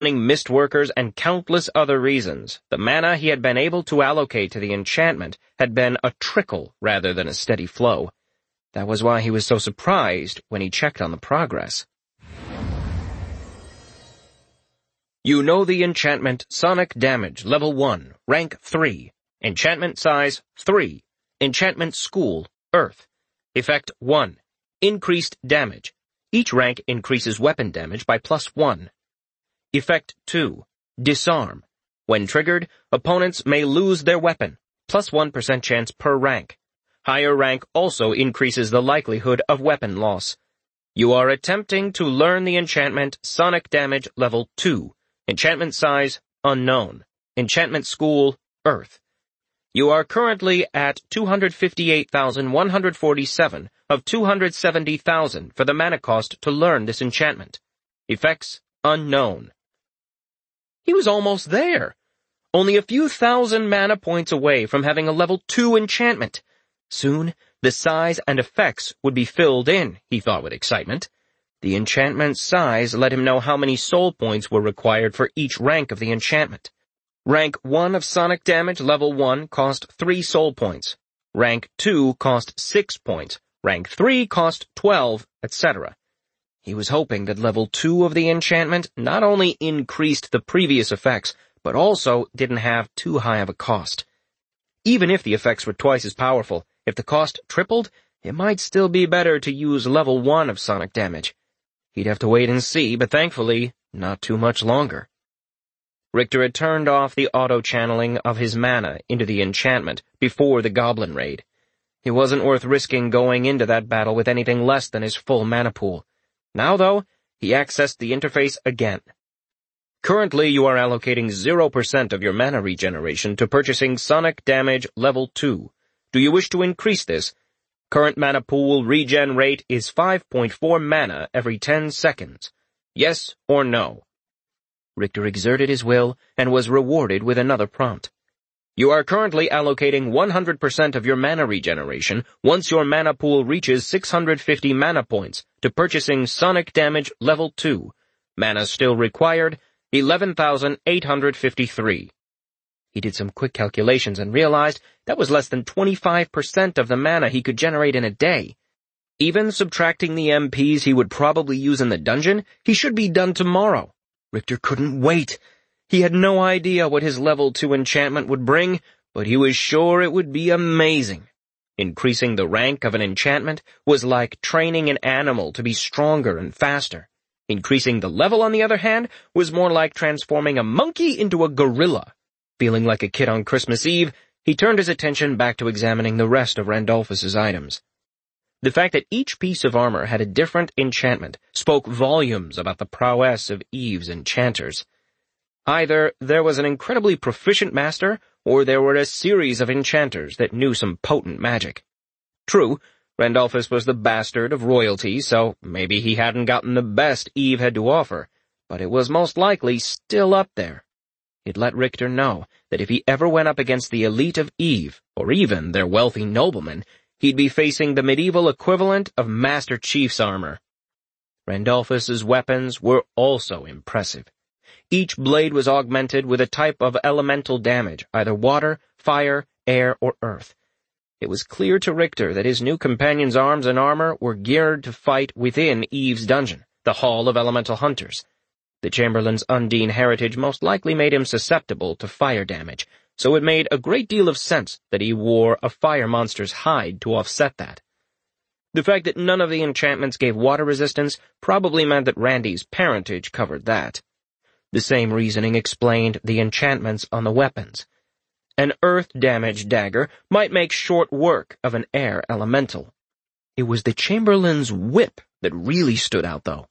mistworkers, and countless other reasons, the mana he had been able to allocate to the enchantment had been a trickle rather than a steady flow. That was why he was so surprised when he checked on the progress. You know the enchantment Sonic Damage Level 1, Rank 3. Enchantment Size 3. Enchantment School, Earth. Effect 1. Increased Damage. Each rank increases weapon damage by +1. Effect 2. Disarm. When triggered, opponents may lose their weapon, +1% chance per rank. Higher rank also increases the likelihood of weapon loss. You are attempting to learn the enchantment Sonic Damage Level 2. Enchantment Size Unknown. Enchantment School, Earth. You are currently at 258,147 of 270,000 for the mana cost to learn this enchantment. Effects unknown. He was almost there. Only a few thousand mana points away from having a level 2 enchantment. Soon, the size and effects would be filled in, he thought with excitement. The enchantment's size let him know how many soul points were required for each rank of the enchantment. Rank 1 of Sonic Damage Level 1 cost 3 soul points. Rank 2 cost 6 points. Rank 3 cost 12, etc. He was hoping that Level 2 of the enchantment not only increased the previous effects, but also didn't have too high of a cost. Even if the effects were twice as powerful, if the cost tripled, it might still be better to use Level 1 of Sonic Damage. He'd have to wait and see, but thankfully, not too much longer. Richter had turned off the auto-channeling of his mana into the enchantment before the goblin raid. It wasn't worth risking going into that battle with anything less than his full mana pool. Now, though, he accessed the interface again. Currently, you are allocating 0% of your mana regeneration to purchasing Sonic Damage Level 2. Do you wish to increase this? Current mana pool regen rate is 5.4 mana every 10 seconds. Yes or no? Richter exerted his will and was rewarded with another prompt. You are currently allocating 100% of your mana regeneration once your mana pool reaches 650 mana points to purchasing Sonic Damage Level 2. Mana still required, 11,853. He did some quick calculations and realized that was less than 25% of the mana he could generate in a day. Even subtracting the MPs he would probably use in the dungeon, he should be done tomorrow. Richter couldn't wait. He had no idea what his Level 2 enchantment would bring, but he was sure it would be amazing. Increasing the rank of an enchantment was like training an animal to be stronger and faster. Increasing the level, on the other hand, was more like transforming a monkey into a gorilla. Feeling like a kid on Christmas Eve, he turned his attention back to examining the rest of Randolphus's items. The fact that each piece of armor had a different enchantment spoke volumes about the prowess of Eve's enchanters. Either there was an incredibly proficient master, or there were a series of enchanters that knew some potent magic. True, Randolphus was the bastard of royalty, so maybe he hadn't gotten the best Eve had to offer, but it was most likely still up there. It let Richter know that if he ever went up against the elite of Eve, or even their wealthy noblemen, he'd be facing the medieval equivalent of Master Chief's armor. Randolphus's weapons were also impressive. Each blade was augmented with a type of elemental damage, either water, fire, air, or earth. It was clear to Richter that his new companion's arms and armor were geared to fight within Eve's dungeon, the Hall of Elemental Hunters. The Chamberlain's Undine heritage most likely made him susceptible to fire damage, so it made a great deal of sense that he wore a fire monster's hide to offset that. The fact that none of the enchantments gave water resistance probably meant that Randy's parentage covered that. The same reasoning explained the enchantments on the weapons. An earth damage dagger might make short work of an air elemental. It was the Chamberlain's whip that really stood out, though.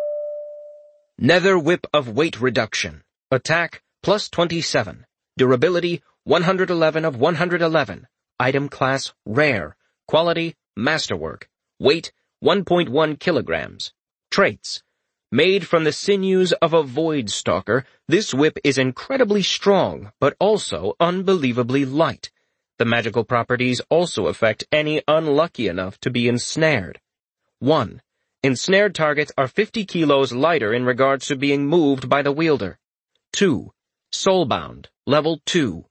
Nether Whip of Weight Reduction. Attack, +27. Durability, 111 of 111. Item class, Rare. Quality, Masterwork. Weight, 1.1 kilograms. Traits. Made from the sinews of a void stalker, this whip is incredibly strong, but also unbelievably light. The magical properties also affect any unlucky enough to be ensnared. 1. Ensnared targets are 50 kilos lighter in regards to being moved by the wielder. 2. Soulbound, Level 2.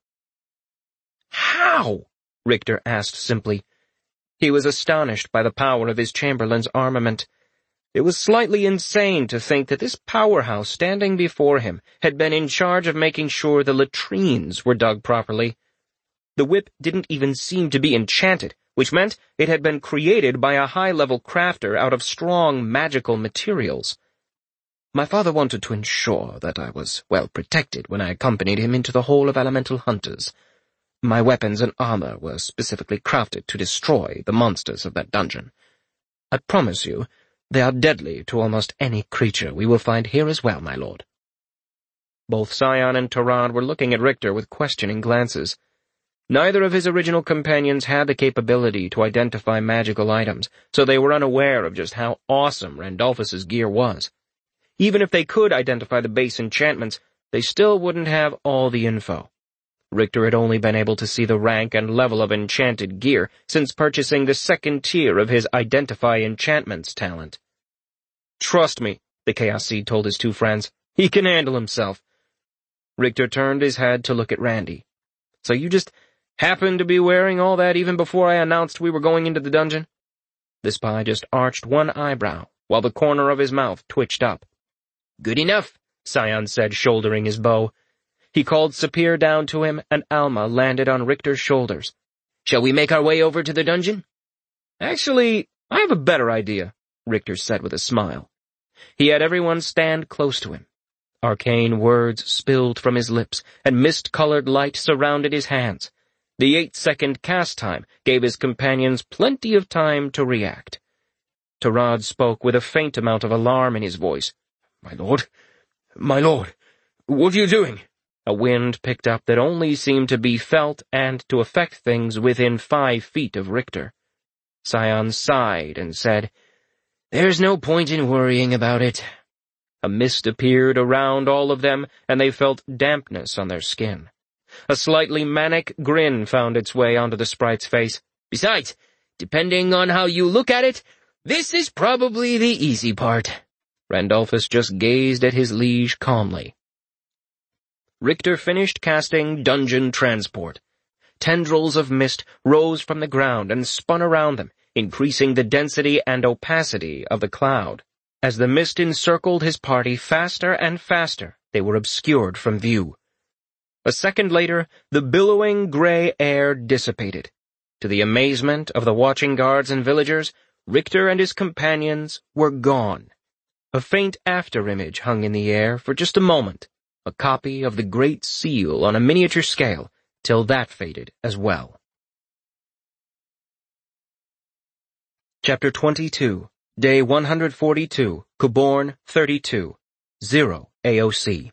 How? Richter asked simply. He was astonished by the power of his Chamberlain's armament. It was slightly insane to think that this powerhouse standing before him had been in charge of making sure the latrines were dug properly. The whip didn't even seem to be enchanted, which meant it had been created by a high-level crafter out of strong magical materials. My father wanted to ensure that I was well protected when I accompanied him into the Hall of Elemental Hunters. My weapons and armor were specifically crafted to destroy the monsters of that dungeon. I promise you, they are deadly to almost any creature we will find here as well, my lord. Both Scion and Tarad were looking at Richter with questioning glances. Neither of his original companions had the capability to identify magical items, so they were unaware of just how awesome Randolphus's gear was. Even if they could identify the base enchantments, they still wouldn't have all the info. Richter had only been able to see the rank and level of enchanted gear since purchasing the second tier of his Identify Enchantments talent. Trust me, the Chaos Seed told his two friends. He can handle himself. Richter turned his head to look at Randy. So you just happened to be wearing all that even before I announced we were going into the dungeon? The spy just arched one eyebrow, while the corner of his mouth twitched up. Good enough, Scion said, shouldering his bow. He called Sapir down to him, and Alma landed on Richter's shoulders. Shall we make our way over to the dungeon? Actually, I have a better idea, Richter said with a smile. He had everyone stand close to him. Arcane words spilled from his lips, and mist-colored light surrounded his hands. The 8-second cast time gave his companions plenty of time to react. Tarad spoke with a faint amount of alarm in his voice. My lord, what are you doing? A wind picked up that only seemed to be felt and to affect things within 5 feet of Richter. Scion sighed and said, There's no point in worrying about it. A mist appeared around all of them, and they felt dampness on their skin. A slightly manic grin found its way onto the sprite's face. Besides, depending on how you look at it, this is probably the easy part. Randolphus just gazed at his liege calmly. Richter finished casting Dungeon Transport. Tendrils of mist rose from the ground and spun around them, increasing the density and opacity of the cloud. As the mist encircled his party faster and faster, they were obscured from view. A second later, the billowing gray air dissipated. To the amazement of the watching guards and villagers, Richter and his companions were gone. A faint after-image hung in the air for just a moment, a copy of the Great Seal on a miniature scale, till that faded as well. Chapter 22, Day 142, Kuborn 32, 0 AOC.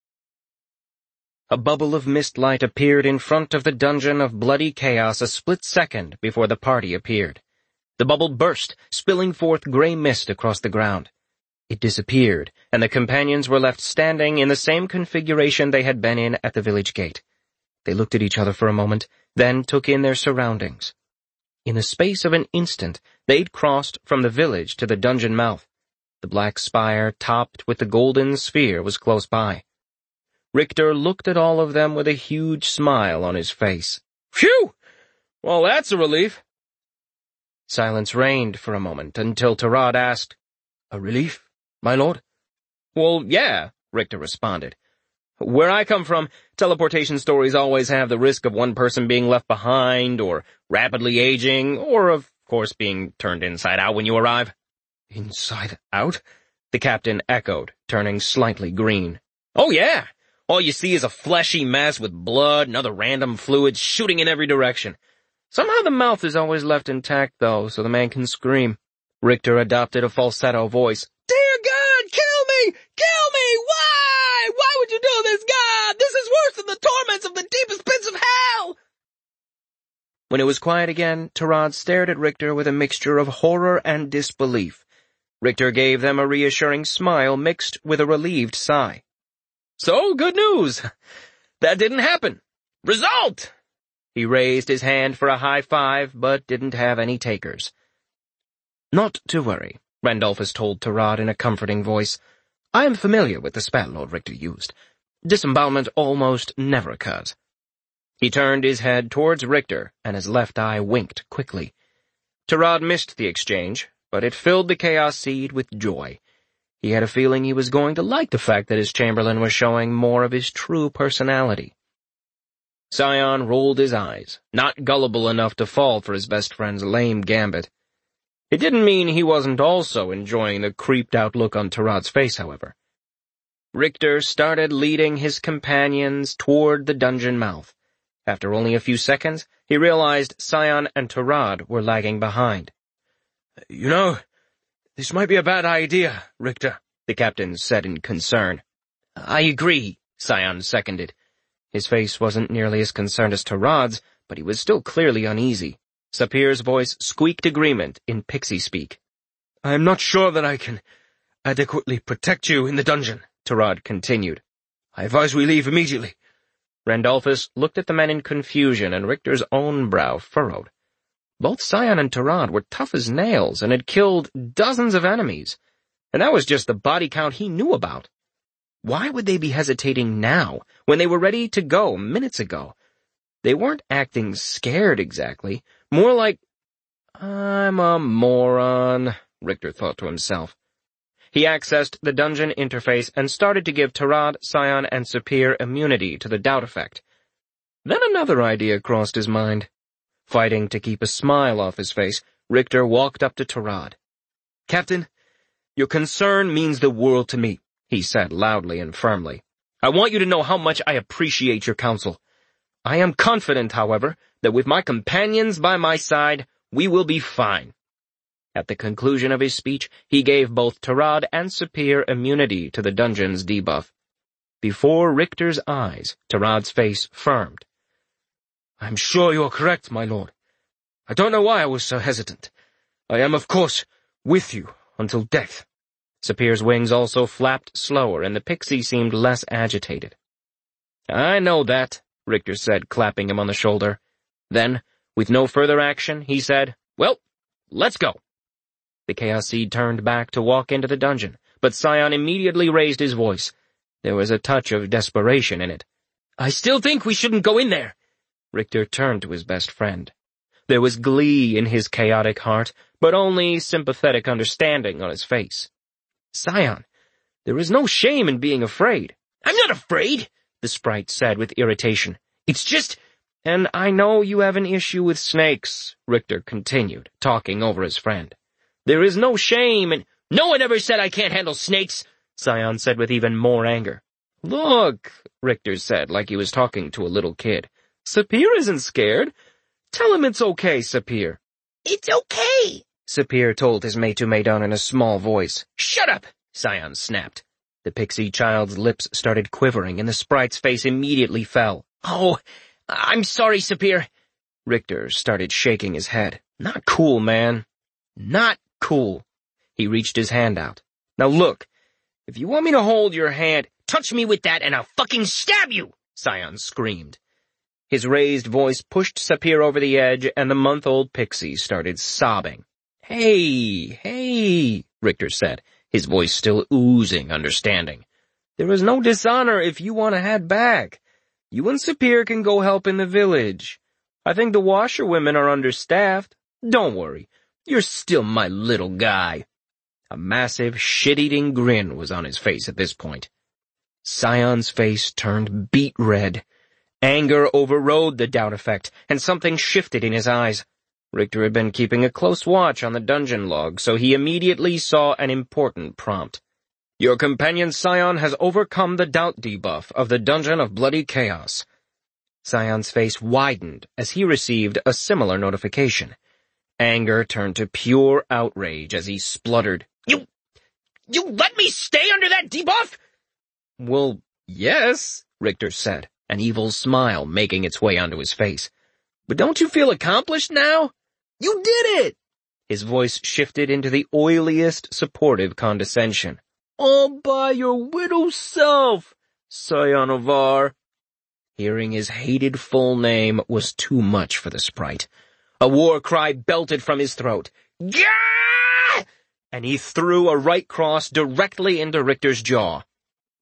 A bubble of mist light appeared in front of the dungeon of bloody chaos a split second before the party appeared. The bubble burst, spilling forth gray mist across the ground. It disappeared, and the companions were left standing in the same configuration they had been in at the village gate. They looked at each other for a moment, then took in their surroundings. In the space of an instant, they'd crossed from the village to the dungeon mouth. The black spire topped with the golden sphere was close by. Richter looked at all of them with a huge smile on his face. Phew! Well, that's a relief. Silence reigned for a moment until Tarad asked, A relief, my lord? Well, yeah, Richter responded. Where I come from, teleportation stories always have the risk of one person being left behind, or rapidly aging, or, of course, being turned inside out when you arrive. Inside out? The captain echoed, turning slightly green. Oh, yeah! All you see is a fleshy mess with blood and other random fluids shooting in every direction. Somehow the mouth is always left intact, though, so the man can scream. Richter adopted a falsetto voice. Dear God, kill me! Kill me! Why? Why would you do this, God? This is worse than the torments of the deepest pits of hell! When it was quiet again, Tarad stared at Richter with a mixture of horror and disbelief. Richter gave them a reassuring smile mixed with a relieved sigh. So, good news. That didn't happen. Result! He raised his hand for a high five, but didn't have any takers. Not to worry, Randolphus told Tarad in a comforting voice. I am familiar with the spell Lord Richter used. Disembowelment almost never occurs. He turned his head towards Richter, and his left eye winked quickly. Tarad missed the exchange, but it filled the Chaos Seed with joy. He had a feeling he was going to like the fact that his Chamberlain was showing more of his true personality. Sion rolled his eyes, not gullible enough to fall for his best friend's lame gambit. It didn't mean he wasn't also enjoying the creeped-out look on Tarad's face, however. Richter started leading his companions toward the dungeon mouth. After only a few seconds, he realized Sion and Tarad were lagging behind. "You know, this might be a bad idea, Richter," the captain said in concern. "I agree," Sion seconded. His face wasn't nearly as concerned as Tarad's, but he was still clearly uneasy. Sapir's voice squeaked agreement in pixie speak. "I am not sure that I can adequately protect you in the dungeon," Tarad continued. "I advise we leave immediately." Randolphus looked at the men in confusion, and Richter's own brow furrowed. Both Sion and Tarad were tough as nails and had killed dozens of enemies, and that was just the body count he knew about. Why would they be hesitating now, when they were ready to go minutes ago? They weren't acting scared exactly, more like, "I'm a moron," Richter thought to himself. He accessed the dungeon interface and started to give Tarad, Sion, and Sapir immunity to the doubt effect. Then another idea crossed his mind. Fighting to keep a smile off his face, Richter walked up to Tarad. "Captain, your concern means the world to me," he said loudly and firmly. "I want you to know how much I appreciate your counsel. I am confident, however, that with my companions by my side, we will be fine." At the conclusion of his speech, he gave both Tarad and Sapir immunity to the dungeon's debuff. Before Richter's eyes, Tarad's face firmed. "I am sure you are correct, my lord. I don't know why I was so hesitant. I am, of course, with you until death." Sapir's wings also flapped slower, and the pixie seemed less agitated. "I know that," Richter said, clapping him on the shoulder. Then, with no further action, he said, "Well, let's go." The Chaos Seed turned back to walk into the dungeon, but Sion immediately raised his voice. There was a touch of desperation in it. "I still think we shouldn't go in there." Richter turned to his best friend. There was glee in his chaotic heart, but only sympathetic understanding on his face. "Sion, there is no shame in being afraid." "I'm not afraid," the sprite said with irritation. "It's just—" "And I know you have an issue with snakes," Richter continued, talking over his friend. "There is no shame in—" "No one ever said I can't handle snakes," Sion said with even more anger. "Look," Richter said like he was talking to a little kid. "Sapir isn't scared. Tell him it's okay, Sapir." "It's okay," Sapir told his Meitu-Meidan in a small voice. "Shut up," Sion snapped. The pixie child's lips started quivering, and the sprite's face immediately fell. "Oh, I'm sorry, Sapir." Richter started shaking his head. "Not cool, man. Not cool." He reached his hand out. "Now look, if you want me to hold your hand—" "Touch me with that and I'll fucking stab you!" Sion screamed. His raised voice pushed Sapir over the edge, and the month-old pixie started sobbing. Hey, Richter said, his voice still oozing understanding. "There is no dishonor if you want to head back. You and Sapir can go help in the village. I think the washerwomen are understaffed. Don't worry, you're still my little guy." A massive, shit-eating grin was on his face at this point. Sion's face turned beet red. Anger overrode the doubt effect, and something shifted in his eyes. Richter had been keeping a close watch on the dungeon log, so he immediately saw an important prompt. "Your companion Sion has overcome the doubt debuff of the Dungeon of Bloody Chaos." Sion's face widened as he received a similar notification. Anger turned to pure outrage as he spluttered. You let me stay under that debuff?" "Well, yes," Richter said, an evil smile making its way onto his face. "But don't you feel accomplished now? You did it!" His voice shifted into the oiliest supportive condescension. "All by your widow self, Sion of Var." Hearing his hated full name was too much for the sprite. A war cry belted from his throat. "Gah!" And he threw a right cross directly into Richter's jaw.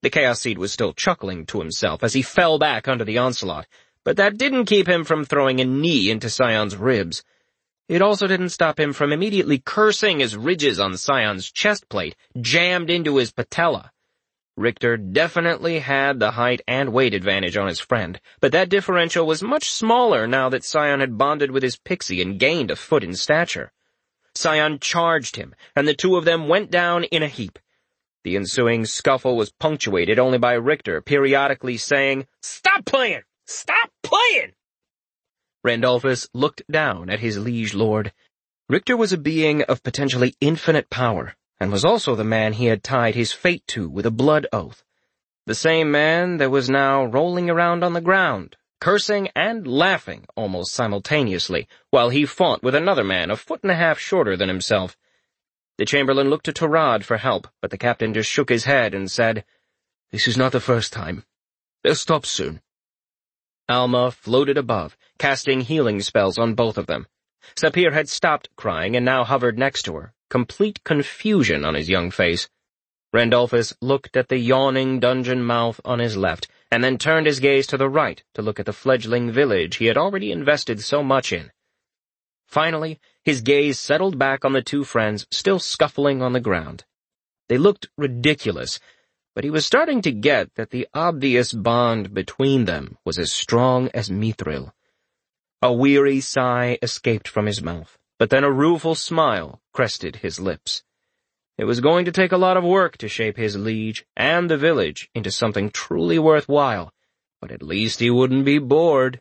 The Chaos Seed was still chuckling to himself as he fell back under the onslaught, but that didn't keep him from throwing a knee into Scion's ribs. It also didn't stop him from immediately cursing as ridges on Scion's chest plate jammed into his patella. Richter definitely had the height and weight advantage on his friend, but that differential was much smaller now that Scion had bonded with his pixie and gained a foot in stature. Scion charged him, and the two of them went down in a heap. The ensuing scuffle was punctuated only by Richter periodically saying, "Stop playing! Stop playing!" Randolphus looked down at his liege lord. Richter was a being of potentially infinite power, and was also the man he had tied his fate to with a blood oath. The same man that was now rolling around on the ground, cursing and laughing almost simultaneously, while he fought with another man a foot and a half shorter than himself. The Chamberlain looked to Tarad for help, but the captain just shook his head and said, "This is not the first time. They'll stop soon." Alma floated above, casting healing spells on both of them. Sapir had stopped crying and now hovered next to her, complete confusion on his young face. Randolphus looked at the yawning dungeon mouth on his left, and then turned his gaze to the right to look at the fledgling village he had already invested so much in. Finally, his gaze settled back on the two friends still scuffling on the ground. They looked ridiculous, but he was starting to get that the obvious bond between them was as strong as mithril. A weary sigh escaped from his mouth, but then a rueful smile crested his lips. It was going to take a lot of work to shape his liege and the village into something truly worthwhile, but at least he wouldn't be bored.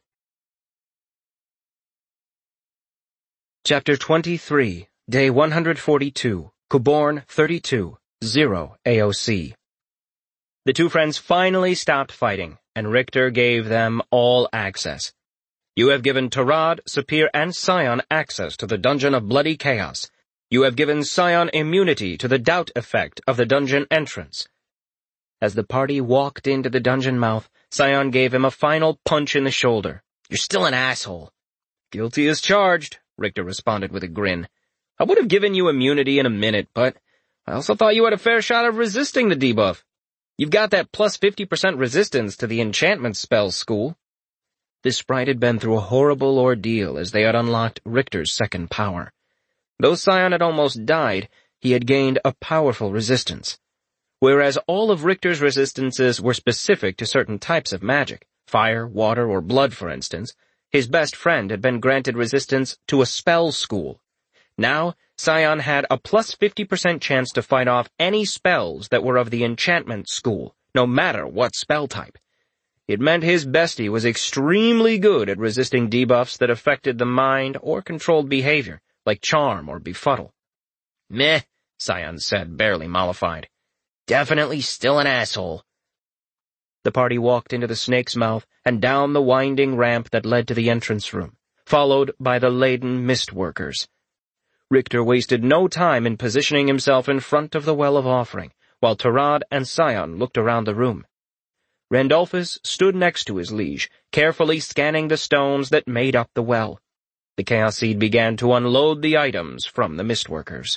Chapter 23, Day 142, Kuborn 32, 0 AOC. The two friends finally stopped fighting, and Richter gave them all access. "You have given Tarad, Sapir, and Scion access to the Dungeon of Bloody Chaos. You have given Scion immunity to the doubt effect of the dungeon entrance." As the party walked into the dungeon mouth, Scion gave him a final punch in the shoulder. "You're still an asshole." "Guilty as charged," Richter responded with a grin. "I would have given you immunity in a minute, but I also thought you had a fair shot of resisting the debuff. You've got that plus 50% resistance to the enchantment spells school." This sprite had been through a horrible ordeal as they had unlocked Richter's second power. Though Scion had almost died, he had gained a powerful resistance. Whereas all of Richter's resistances were specific to certain types of magic, fire, water, or blood for instance, his best friend had been granted resistance to a spell school. Now, Scion had a plus 50% chance to fight off any spells that were of the enchantment school, no matter what spell type. It meant his bestie was extremely good at resisting debuffs that affected the mind or controlled behavior, like charm or befuddle. "Meh," Scion said, barely mollified. "Definitely still an asshole." The party walked into the snake's mouth and down the winding ramp that led to the entrance room, followed by the laden mist workers. Richter wasted no time in positioning himself in front of the Well of Offering, while Tarad and Scion looked around the room. Randolphus stood next to his liege, carefully scanning the stones that made up the well. The Chaos Seed began to unload the items from the mistworkers.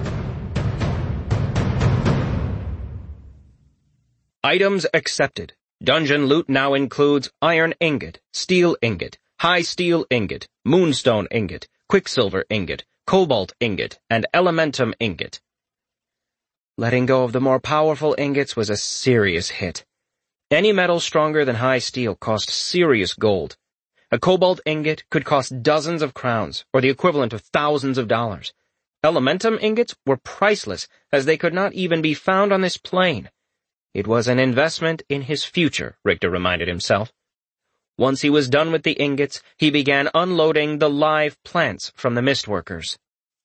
Items accepted. Dungeon loot now includes iron ingot, steel ingot, high steel ingot, moonstone ingot, quicksilver ingot, cobalt ingot, and elementum ingot. Letting go of the more powerful ingots was a serious hit. Any metal stronger than high steel cost serious gold. A cobalt ingot could cost dozens of crowns, or the equivalent of thousands of dollars. Elementum ingots were priceless, as they could not even be found on this plane. It was an investment in his future, Richter reminded himself. Once he was done with the ingots, he began unloading the live plants from the mistworkers.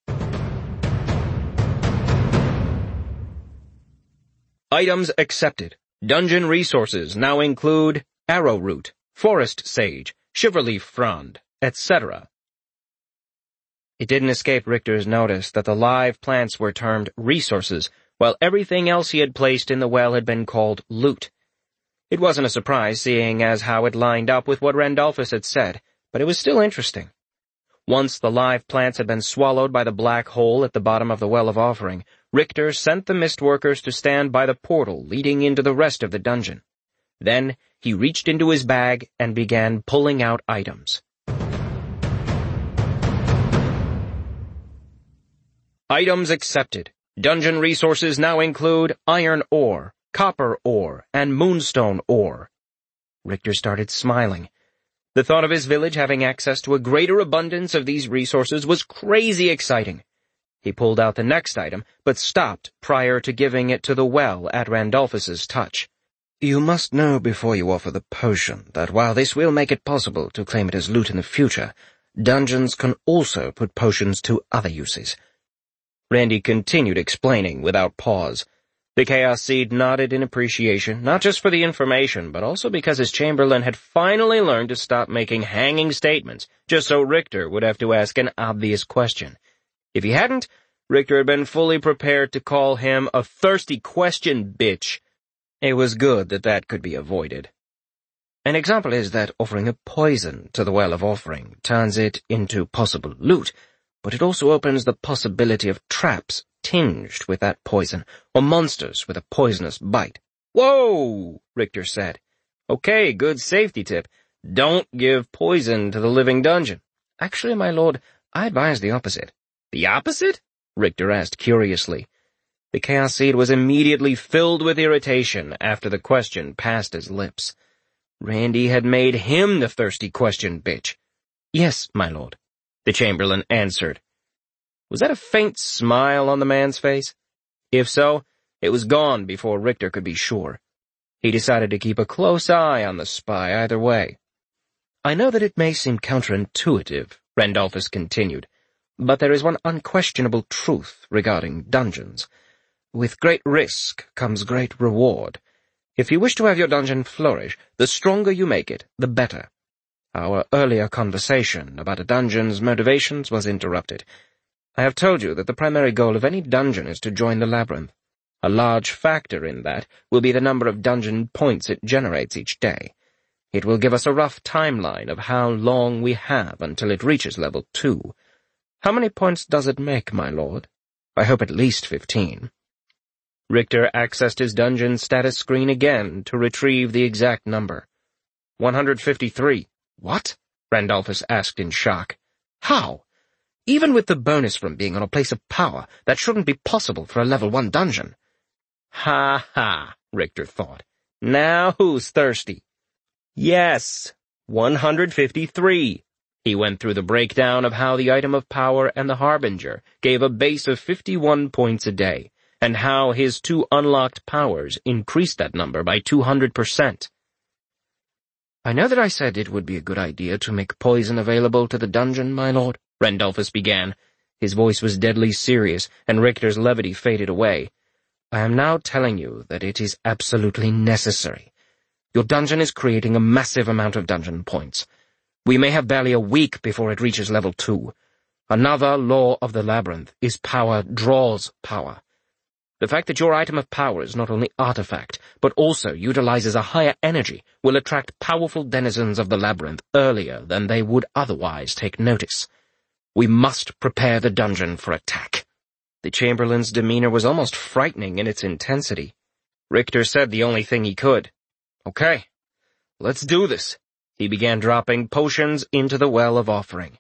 Items accepted. Dungeon resources now include arrowroot, forest sage, shiverleaf frond, etc. It didn't escape Richter's notice that the live plants were termed resources, while everything else he had placed in the well had been called loot. It wasn't a surprise, seeing as how it lined up with what Randolphus had said, but it was still interesting. Once the live plants had been swallowed by the black hole at the bottom of the Well of Offering, Richter sent the Mistworkers to stand by the portal leading into the rest of the dungeon. Then he reached into his bag and began pulling out items. Items accepted. Dungeon resources now include iron ore, copper ore, and moonstone ore. Richter started smiling. The thought of his village having access to a greater abundance of these resources was crazy exciting. He pulled out the next item, but stopped prior to giving it to the well at Randolphus's touch. You must know before you offer the potion that while this will make it possible to claim it as loot in the future, dungeons can also put potions to other uses. Randy continued explaining without pause. The Chaos Seed nodded in appreciation, not just for the information, but also because his Chamberlain had finally learned to stop making hanging statements, just so Richter would have to ask an obvious question. If he hadn't, Richter had been fully prepared to call him a thirsty question bitch. It was good that that could be avoided. An example is that offering a poison to the Well of Offering turns it into possible loot, but it also opens the possibility of traps tinged with that poison, or monsters with a poisonous bite. Whoa, Richter said. Okay, good safety tip. Don't give poison to the living dungeon. Actually, my lord, I advise the opposite. The opposite? Richter asked curiously. The Chaos Seed was immediately filled with irritation after the question passed his lips. Randy had made him the thirsty question bitch. Yes, my lord, the Chamberlain answered. Was that a faint smile on the man's face? If so, it was gone before Richter could be sure. He decided to keep a close eye on the spy either way. I know that it may seem counterintuitive, Randolphus continued, but there is one unquestionable truth regarding dungeons. With great risk comes great reward. If you wish to have your dungeon flourish, the stronger you make it, the better. Our earlier conversation about a dungeon's motivations was interrupted. I have told you that the primary goal of any dungeon is to join the labyrinth. A large factor in that will be the number of dungeon points it generates each day. It will give us a rough timeline of how long we have until it reaches level 2. How many points does it make, my lord? I hope at least 15. Richter accessed his dungeon status screen again to retrieve the exact number. 153. What? Randolphus asked in shock. How? Even with the bonus from being on a place of power, that shouldn't be possible for a level 1 dungeon. Ha ha, Richter thought. Now who's thirsty? Yes, 153. He went through the breakdown of how the item of power and the Harbinger gave a base of 51 points a day, and how his 2 unlocked powers increased that number by 200%. I know that I said it would be a good idea to make poison available to the dungeon, my lord, Randolphus began. His voice was deadly serious, and Richter's levity faded away. I am now telling you that it is absolutely necessary. Your dungeon is creating a massive amount of dungeon points. We may have barely a week before it reaches level 2. Another law of the labyrinth is power draws power. The fact that your item of power is not only artifact, but also utilizes a higher energy will attract powerful denizens of the labyrinth earlier than they would otherwise take notice. We must prepare the dungeon for attack. The Chamberlain's demeanor was almost frightening in its intensity. Richter said the only thing he could. Okay, let's do this. He began dropping potions into the Well of Offering.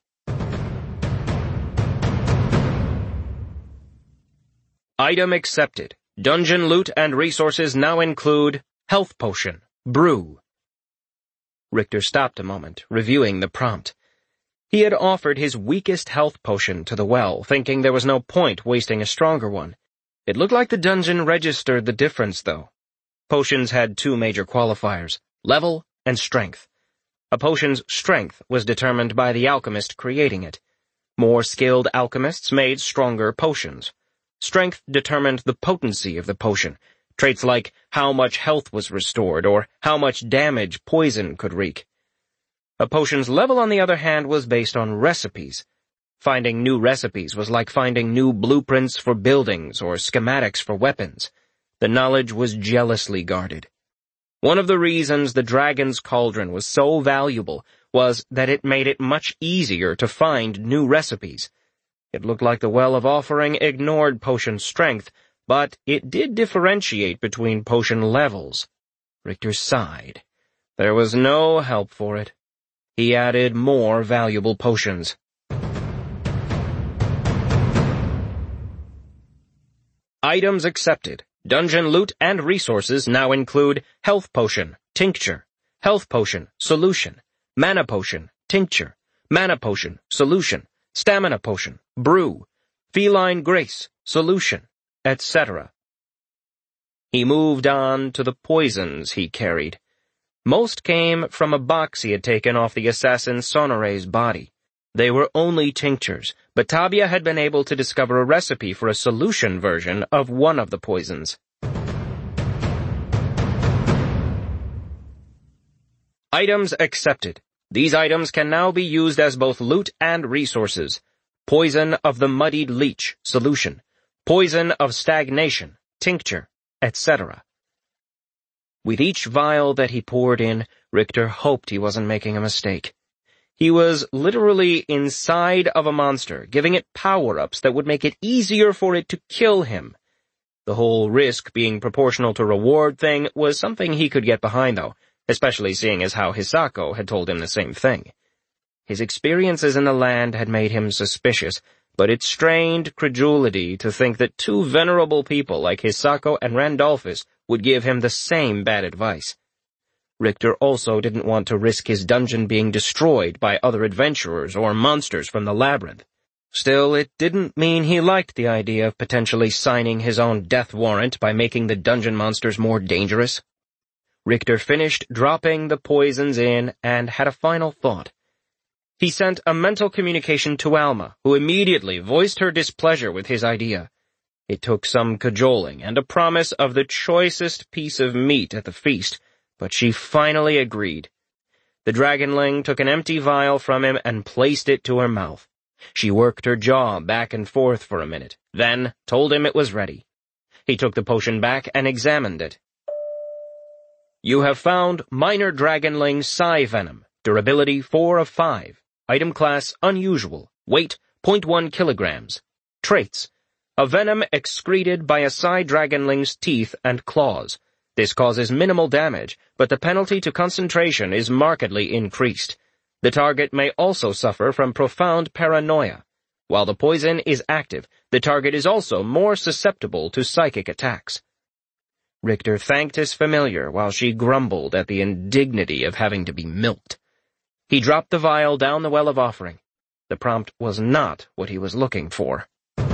Item accepted. Dungeon loot and resources now include Health Potion, Brew. Richter stopped a moment, reviewing the prompt. He had offered his weakest health potion to the well, thinking there was no point wasting a stronger one. It looked like the dungeon registered the difference, though. Potions had 2 major qualifiers, level and strength. A potion's strength was determined by the alchemist creating it. More skilled alchemists made stronger potions. Strength determined the potency of the potion, traits like how much health was restored or how much damage poison could wreak. A potion's level, on the other hand, was based on recipes. Finding new recipes was like finding new blueprints for buildings or schematics for weapons. The knowledge was jealously guarded. One of the reasons the Dragon's Cauldron was so valuable was that it made it much easier to find new recipes. It looked like the Well of Offering ignored potion strength, but it did differentiate between potion levels. Richter sighed. There was no help for it. He added more valuable potions. Items accepted. Dungeon loot and resources now include Health Potion, Tincture, Health Potion, Solution, Mana Potion, Tincture, Mana Potion, Solution, Stamina Potion, Brew, Feline Grace, Solution, etc. He moved on to the poisons he carried. Most came from a box he had taken off the assassin Sonore's body. They were only tinctures, but Tabia had been able to discover a recipe for a solution version of one of the poisons. Items accepted. These items can now be used as both loot and resources. Poison of the Muddied Leech, Solution. Poison of Stagnation, Tincture, etc. With each vial that he poured in, Richter hoped he wasn't making a mistake. He was literally inside of a monster, giving it power-ups that would make it easier for it to kill him. The whole risk being proportional to reward thing was something he could get behind, though, especially seeing as how Hisako had told him the same thing. His experiences in the land had made him suspicious, but it strained credulity to think that two venerable people like Hisako and Randolphus would give him the same bad advice. Richter also didn't want to risk his dungeon being destroyed by other adventurers or monsters from the labyrinth. Still, it didn't mean he liked the idea of potentially signing his own death warrant by making the dungeon monsters more dangerous. Richter finished dropping the poisons in and had a final thought. He sent a mental communication to Alma, who immediately voiced her displeasure with his idea. It took some cajoling and a promise of the choicest piece of meat at the feast, but she finally agreed. The dragonling took an empty vial from him and placed it to her mouth. She worked her jaw back and forth for a minute, then told him it was ready. He took the potion back and examined it. You have found Minor Dragonling Psi Venom, durability 4 of 5, item class unusual, weight 0.1 kilograms. Traits: a venom excreted by a Psi Dragonling's teeth and claws. This causes minimal damage, but the penalty to concentration is markedly increased. The target may also suffer from profound paranoia. While the poison is active, the target is also more susceptible to psychic attacks. Richter thanked his familiar while she grumbled at the indignity of having to be milked. He dropped the vial down the Well of Offering. The prompt was not what he was looking for.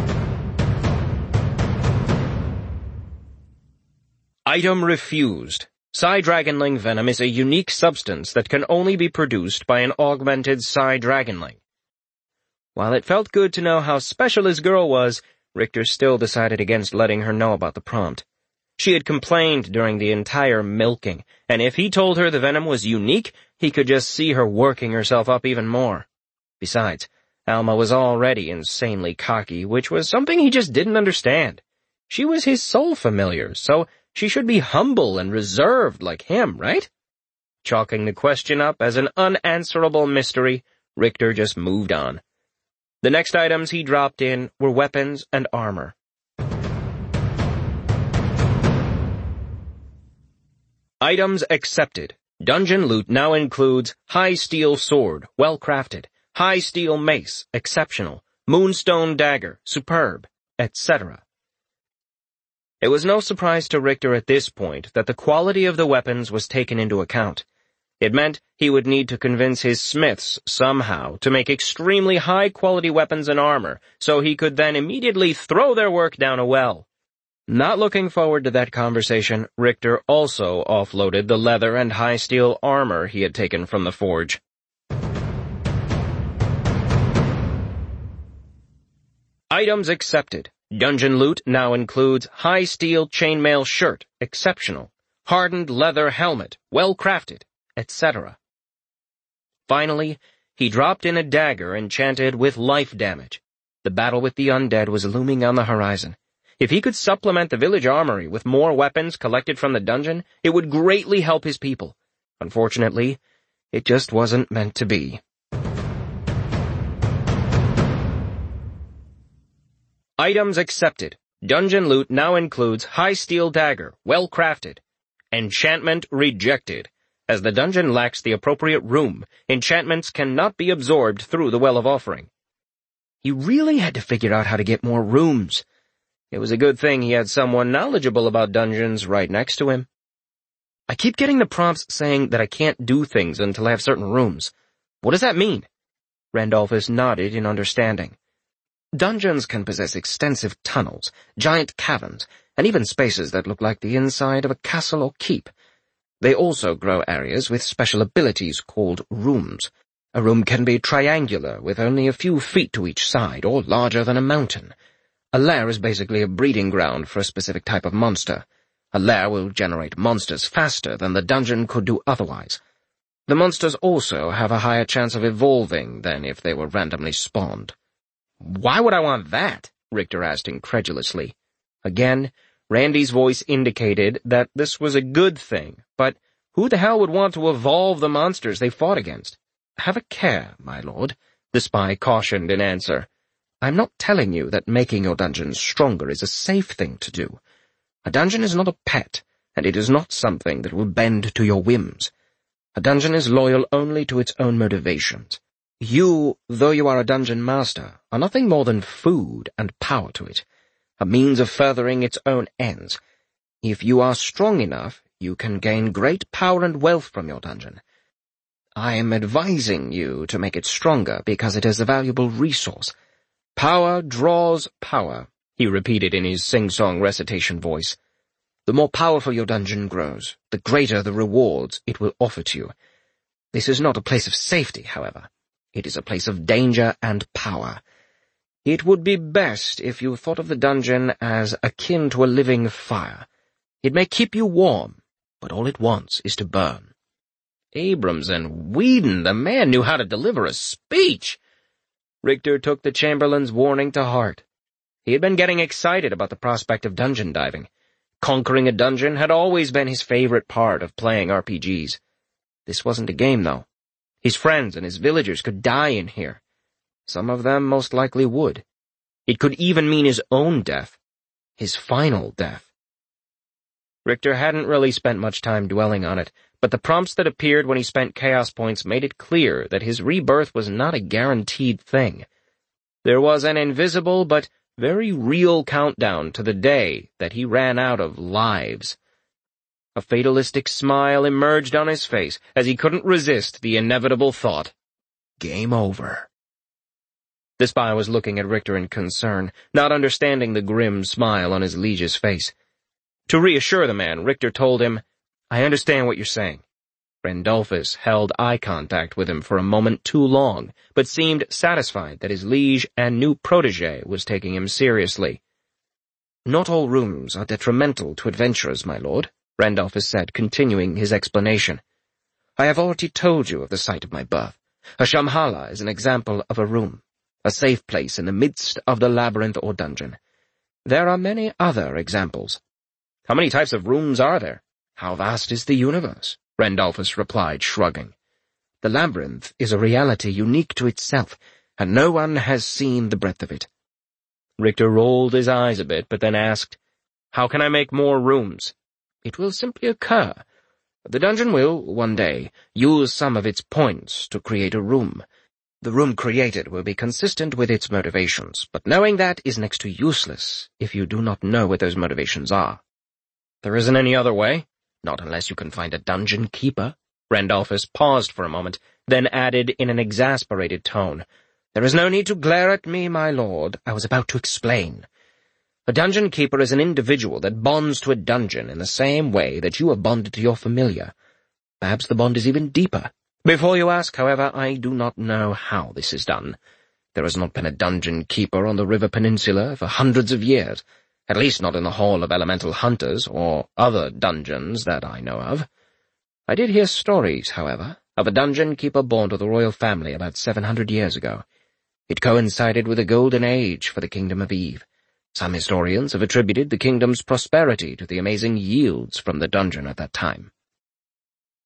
Item refused. Psi Dragonling venom is a unique substance that can only be produced by an augmented Psi Dragonling. While it felt good to know how special his girl was, Richter still decided against letting her know about the prompt. She had complained during the entire milking, and if he told her the venom was unique, he could just see her working herself up even more. Besides, Alma was already insanely cocky, which was something he just didn't understand. She was his soul familiar, so she should be humble and reserved like him, right? Chalking the question up as an unanswerable mystery, Richter just moved on. The next items he dropped in were weapons and armor. Items accepted. Dungeon loot now includes High Steel Sword, well crafted, High Steel Mace, exceptional, Moonstone Dagger, superb, etc. It was no surprise to Richter at this point that the quality of the weapons was taken into account. It meant he would need to convince his smiths somehow to make extremely high-quality weapons and armor, so he could then immediately throw their work down a well. Not looking forward to that conversation, Richter also offloaded the leather and high steel armor he had taken from the forge. Items accepted. Dungeon loot now includes high steel chainmail shirt, exceptional, hardened leather helmet, well crafted, etc. Finally, he dropped in a dagger enchanted with life damage. The battle with the undead was looming on the horizon. If he could supplement the village armory with more weapons collected from the dungeon, it would greatly help his people. Unfortunately, It just wasn't meant to be. Items accepted. Dungeon loot now includes high steel dagger, well crafted. Enchantment rejected. As the dungeon lacks the appropriate room, enchantments cannot be absorbed through the Well of Offering. He really had to figure out how to get more rooms. It was a good thing he had someone knowledgeable about dungeons right next to him. I keep getting the prompts saying that I can't do things until I have certain rooms. What does that mean? Randolphus nodded in understanding. Dungeons can possess extensive tunnels, giant caverns, and even spaces that look like the inside of a castle or keep. They also grow areas with special abilities called rooms. A room can be triangular with only a few feet to each side, or larger than a mountain. A lair is basically a breeding ground for a specific type of monster. A lair will generate monsters faster than the dungeon could do otherwise. The monsters also have a higher chance of evolving than if they were randomly spawned. Why would I want that? Richter asked incredulously. Again, Randy's voice indicated that this was a good thing, but who the hell would want to evolve the monsters they fought against? Have a care, my lord, the spy cautioned in answer. I'm not telling you that making your dungeons stronger is a safe thing to do. A dungeon is not a pet, and it is not something that will bend to your whims. A dungeon is loyal only to its own motivations. You, though you are a dungeon master, are nothing more than food and power to it, a means of furthering its own ends. If you are strong enough, you can gain great power and wealth from your dungeon. I am advising you to make it stronger because it is a valuable resource. Power draws power, he repeated in his sing-song recitation voice. The more powerful your dungeon grows, the greater the rewards it will offer to you. This is not a place of safety, however. It is a place of danger and power. It would be best if you thought of the dungeon as akin to a living fire. It may keep you warm, but all it wants is to burn. Abrams and Whedon, the man knew how to deliver a speech. Richter took the Chamberlain's warning to heart. He had been getting excited about the prospect of dungeon diving. Conquering a dungeon had always been his favorite part of playing RPGs. This wasn't a game, though. His friends and his villagers could die in here. Some of them most likely would. It could even mean his own death. His final death. Richter hadn't really spent much time dwelling on it, but the prompts that appeared when he spent chaos points made it clear that his rebirth was not a guaranteed thing. There was an invisible but very real countdown to the day that he ran out of lives. A fatalistic smile emerged on his face as he couldn't resist the inevitable thought. Game over. The spy was looking at Richter in concern, not understanding the grim smile on his liege's face. To reassure the man, Richter told him, I understand what you're saying. Randolphus held eye contact with him for a moment too long, but seemed satisfied that his liege and new protégé was taking him seriously. Not all rooms are detrimental to adventurers, my lord, Randolphus said, continuing his explanation. I have already told you of the site of my birth. A Shamhala is an example of a room, a safe place in the midst of the labyrinth or dungeon. There are many other examples. How many types of rooms are there? How vast is the universe? Randolphus replied, shrugging. The labyrinth is a reality unique to itself, and no one has seen the breadth of it. Richter rolled his eyes a bit, but then asked, How can I make more rooms? It will simply occur. The dungeon will, one day, use some of its points to create a room. The room created will be consistent with its motivations, but knowing that is next to useless if you do not know what those motivations are. There isn't any other way? Not unless you can find a dungeon keeper. Randolphus paused for a moment, then added in an exasperated tone, There is no need to glare at me, my lord. I was about to explain. A dungeon keeper is an individual that bonds to a dungeon in the same way that you are bonded to your familiar. Perhaps the bond is even deeper. Before you ask, however, I do not know how this is done. There has not been a dungeon keeper on the River Peninsula for hundreds of years, at least not in the Hall of Elemental Hunters or other dungeons that I know of. I did hear stories, however, of a dungeon keeper born to the royal family about 700 years ago. It coincided with a golden age for the Kingdom of Eve. Some historians have attributed the kingdom's prosperity to the amazing yields from the dungeon at that time. But what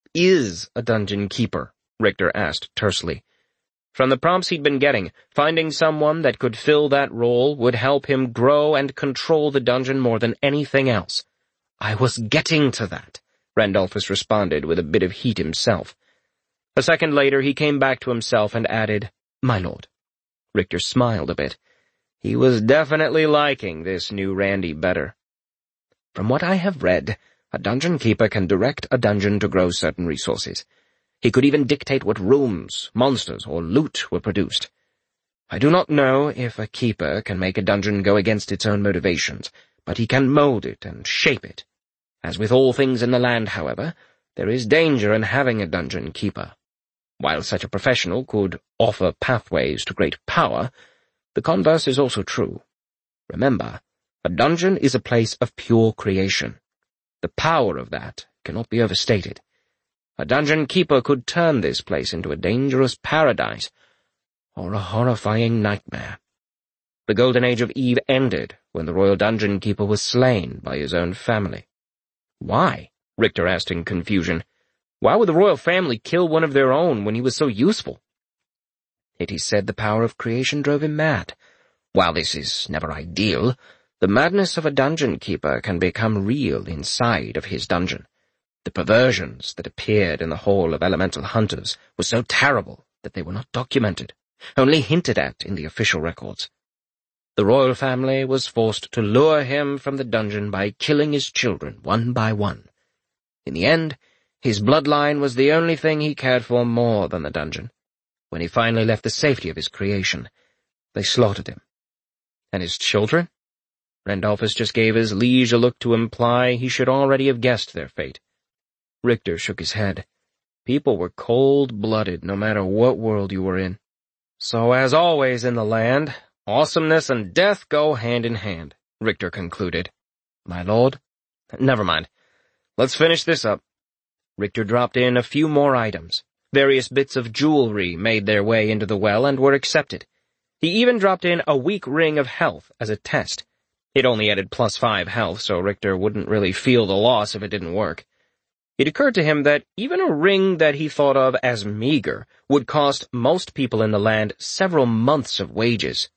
is a dungeon keeper?" Richter asked tersely. From the prompts he'd been getting, finding someone that could fill that role would help him grow and control the dungeon more than anything else. "I was getting to that," Randolphus responded with a bit of heat himself. A second later, he came back to himself and added, "My lord." Richter smiled a bit. He was definitely liking this new Randy better. "From what I have read, a dungeon keeper can direct a dungeon to grow certain resources. He could even dictate what rooms, monsters, or loot were produced. I do not know if a keeper can make a dungeon go against its own motivations, but he can mold it and shape it. As with all things in the land, however, there is danger in having a dungeon keeper. While such a professional could offer pathways to great power, the converse is also true. Remember, a dungeon is a place of pure creation. The power of that cannot be overstated. A dungeon keeper could turn this place into a dangerous paradise, or a horrifying nightmare. The Golden Age of Eve ended when the royal dungeon keeper was slain by his own family." "Why?" Richter asked in confusion. "Why would the royal family kill one of their own when he was so useful?" "It is said the power of creation drove him mad. While this is never ideal, the madness of a dungeon keeper can become real inside of his dungeon. The perversions that appeared in the Hall of Elemental Hunters were so terrible that they were not documented, only hinted at in the official records. The royal family was forced to lure him from the dungeon by killing his children one by one. In the end, his bloodline was the only thing he cared for more than the dungeon. When he finally left the safety of his creation, they slaughtered him. And his children?" Randolphus just gave his liege a look to imply he should already have guessed their fate. Richter shook his head. People were cold-blooded no matter what world you were in. "So as always in the land, awesomeness and death go hand in hand," Richter concluded. "My lord?" "Never mind. Let's finish this up." Richter dropped in a few more items. Various bits of jewelry made their way into the well and were accepted. He even dropped in a weak ring of health as a test. It only added +5 health, so Richter wouldn't really feel the loss if it didn't work. It occurred to him that even a ring that he thought of as meager would cost most people in the land several months of wages.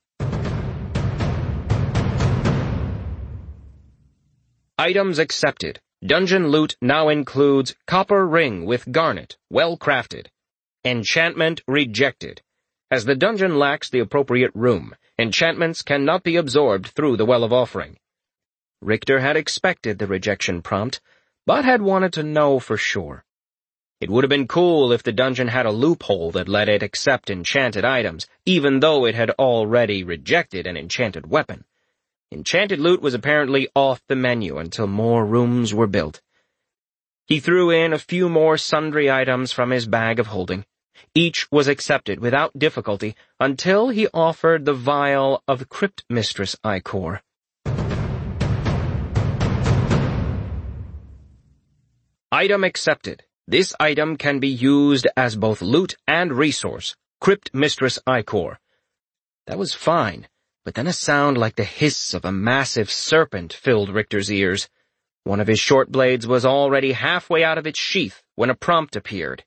Items accepted. Dungeon loot now includes copper ring with garnet, well crafted. Enchantment rejected. As the dungeon lacks the appropriate room, enchantments cannot be absorbed through the Well of Offering. Richter had expected the rejection prompt, but had wanted to know for sure. It would have been cool if the dungeon had a loophole that let it accept enchanted items, even though it had already rejected an enchanted weapon. Enchanted loot was apparently off the menu until more rooms were built. He threw in a few more sundry items from his bag of holding. Each was accepted without difficulty until he offered the vial of Crypt Mistress Ichor. Item accepted. This item can be used as both loot and resource. Crypt Mistress Ichor. That was fine, but then a sound like the hiss of a massive serpent filled Richter's ears. One of his short blades was already halfway out of its sheath when a prompt appeared.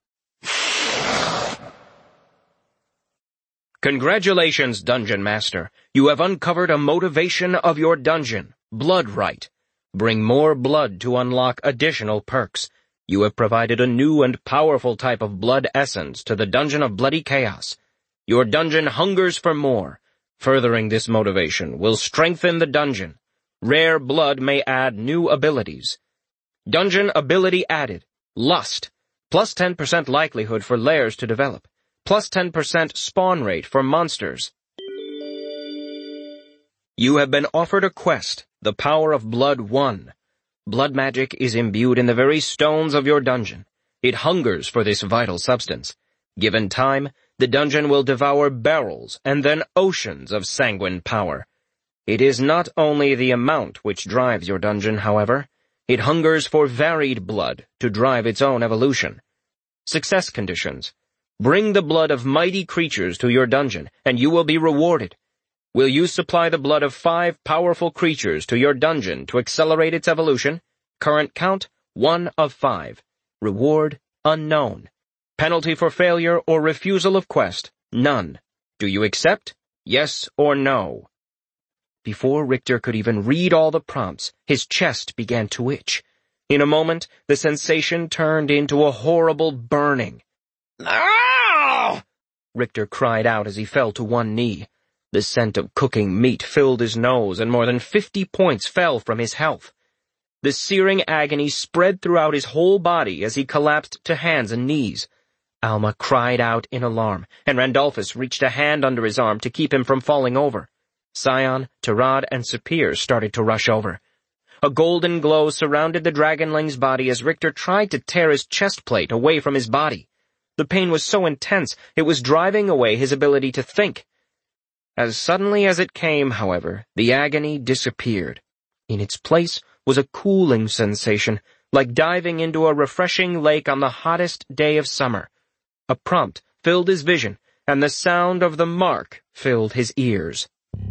"Congratulations, Dungeon Master. You have uncovered a motivation of your dungeon, Blood Rite. Bring more blood to unlock additional perks. You have provided a new and powerful type of blood essence to the Dungeon of Bloody Chaos. Your dungeon hungers for more. Furthering this motivation will strengthen the dungeon. Rare blood may add new abilities. Dungeon ability added. Lust. Plus 10% likelihood for lairs to develop. Plus 10% spawn rate for monsters. You have been offered a quest, the Power of Blood 1. Blood magic is imbued in the very stones of your dungeon. It hungers for this vital substance. Given time, the dungeon will devour barrels and then oceans of sanguine power. It is not only the amount which drives your dungeon, however. It hungers for varied blood to drive its own evolution. Success conditions. Bring the blood of mighty creatures to your dungeon, and you will be rewarded. Will you supply the blood of 5 powerful creatures to your dungeon to accelerate its evolution? Current count, 1 of 5. Reward, unknown. Penalty for failure or refusal of quest, none. Do you accept? Yes or no? Before Richter could even read all the prompts, his chest began to itch. In a moment, the sensation turned into a horrible burning. "Ah!" Richter cried out as he fell to one knee. The scent of cooking meat filled his nose, and more than 50 points fell from his health. The searing agony spread throughout his whole body as he collapsed to hands and knees. Alma cried out in alarm, and Randolphus reached a hand under his arm to keep him from falling over. Scion, Tarad, and Sapir started to rush over. A golden glow surrounded the dragonling's body as Richter tried to tear his chest plate away from his body. The pain was so intense, it was driving away his ability to think. As suddenly as it came, however, the agony disappeared. In its place was a cooling sensation, like diving into a refreshing lake on the hottest day of summer. A prompt filled his vision, and the sound of the mark filled his ears.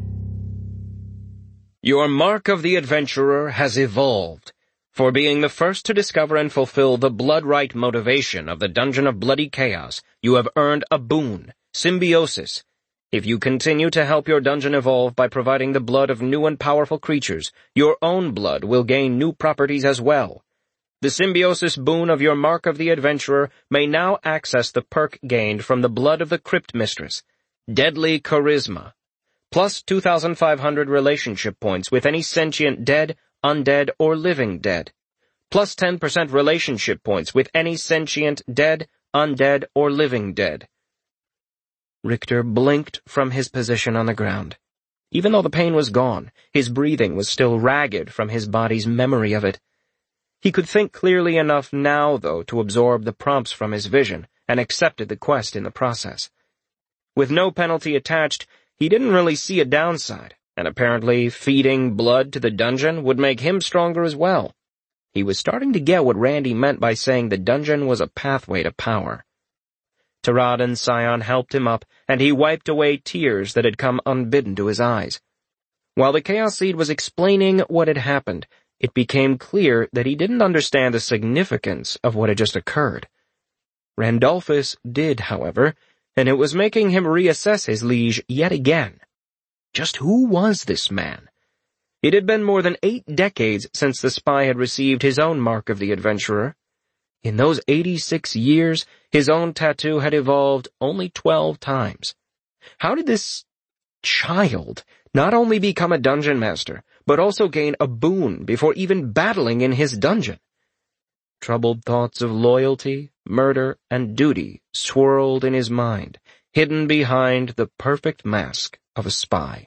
Your mark of the adventurer has evolved. For being the first to discover and fulfill the blood-right motivation of the Dungeon of Bloody Chaos, you have earned a boon, symbiosis. If you continue to help your dungeon evolve by providing the blood of new and powerful creatures, your own blood will gain new properties as well. The symbiosis boon of your Mark of the Adventurer may now access the perk gained from the blood of the Crypt Mistress, Deadly Charisma, plus 2,500 relationship points with any sentient dead, undead, or living dead, plus 10% relationship points with any sentient dead, undead, or living dead. Richter blinked from his position on the ground. Even though the pain was gone, his breathing was still ragged from his body's memory of it. He could think clearly enough now, though, to absorb the prompts from his vision, and accepted the quest in the process. With no penalty attached, he didn't really see a downside, and apparently feeding blood to the dungeon would make him stronger as well. He was starting to get what Randy meant by saying the dungeon was a pathway to power. Tarad and Scion helped him up, and he wiped away tears that had come unbidden to his eyes. While the Chaos Seed was explaining what had happened, it became clear that he didn't understand the significance of what had just occurred. Randolphus did, however, and it was making him reassess his liege yet again. Just who was this man? It had been more than 8 decades since the spy had received his own Mark of the Adventurer. In those 86 years, his own tattoo had evolved only 12 times. How did this child not only become a dungeon master, but also gain a boon before even battling in his dungeon? Troubled thoughts of loyalty, murder, and duty swirled in his mind, hidden behind the perfect mask of a spy.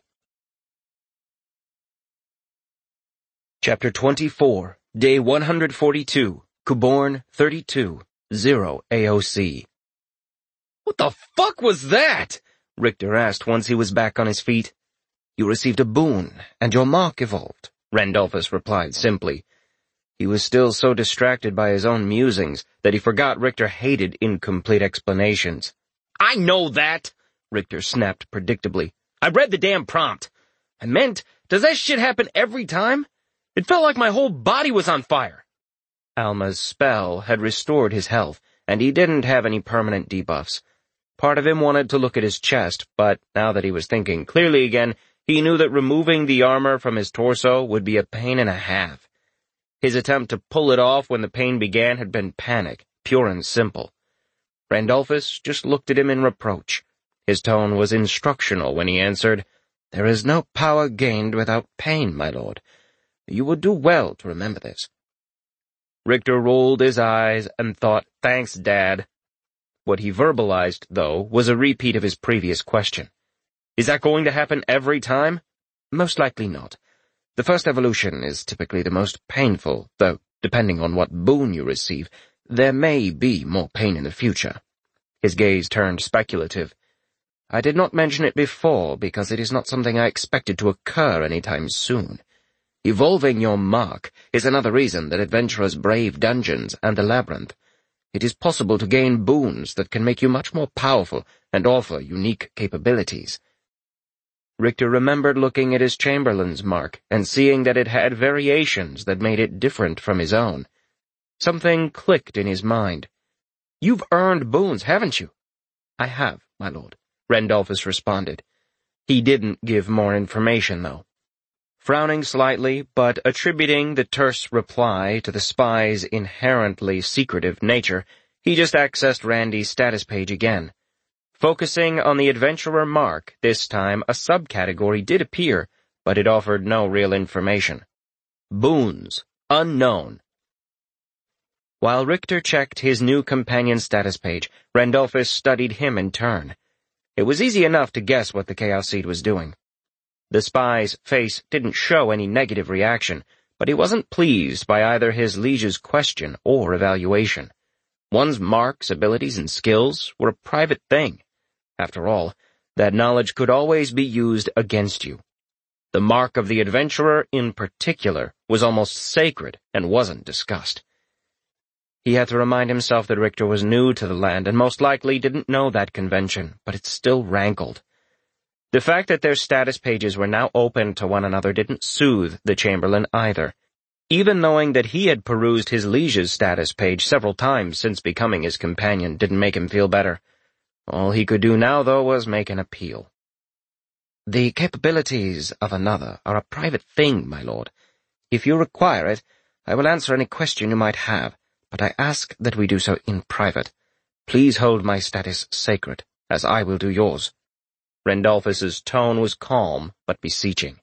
Chapter 24, Day 142, Kuborn 32, 0 AOC. "What the fuck was that?" Richter asked once he was back on his feet. "You received a boon, and your mark evolved," Randolphus replied simply. He was still so distracted by his own musings that he forgot Richter hated incomplete explanations. "I know that," Richter snapped predictably. "I read the damn prompt. I meant, does that shit happen every time? It felt like my whole body was on fire." Alma's spell had restored his health, and he didn't have any permanent debuffs. Part of him wanted to look at his chest, but now that he was thinking clearly again, he knew that removing the armor from his torso would be a pain and a half. His attempt to pull it off when the pain began had been panic, pure and simple. Randolphus just looked at him in reproach. His tone was instructional when he answered, "There is no power gained without pain, my lord. You would do well to remember this." Richter rolled his eyes and thought, "Thanks, Dad." What he verbalized, though, was a repeat of his previous question. "Is that going to happen every time?" "Most likely not. The first evolution is typically the most painful, though, depending on what boon you receive, there may be more pain in the future." His gaze turned speculative. "I did not mention it before because it is not something I expected to occur anytime soon. Evolving your mark is another reason that adventurers brave dungeons and the labyrinth. It is possible to gain boons that can make you much more powerful and offer unique capabilities." Richter remembered looking at his Chamberlain's mark and seeing that it had variations that made it different from his own. Something clicked in his mind. You've earned boons, haven't you?" "I have, my lord," Rendolphus responded. He didn't give more information, though. Frowning slightly, but attributing the terse reply to the spy's inherently secretive nature, he just accessed Randy's status page again. Focusing on the adventurer mark, this time a subcategory did appear, but it offered no real information. Boons. Unknown. While Richter checked his new companion status page, Rendolphus studied him in turn. It was easy enough to guess what the Chaos Seed was doing. The spy's face didn't show any negative reaction, but he wasn't pleased by either his liege's question or evaluation. One's marks, abilities, and skills were a private thing. After all, that knowledge could always be used against you. The mark of the adventurer, in particular, was almost sacred and wasn't discussed. He had to remind himself that Richter was new to the land and most likely didn't know that convention, but it still rankled. The fact that their status pages were now open to one another didn't soothe the Chamberlain either. Even knowing that he had perused his liege's status page several times since becoming his companion didn't make him feel better. All he could do now, though, was make an appeal. "The capabilities of another are a private thing, my lord. If you require it, I will answer any question you might have, but I ask that we do so in private. Please hold my status sacred, as I will do yours." Rendolphus's tone was calm, but beseeching.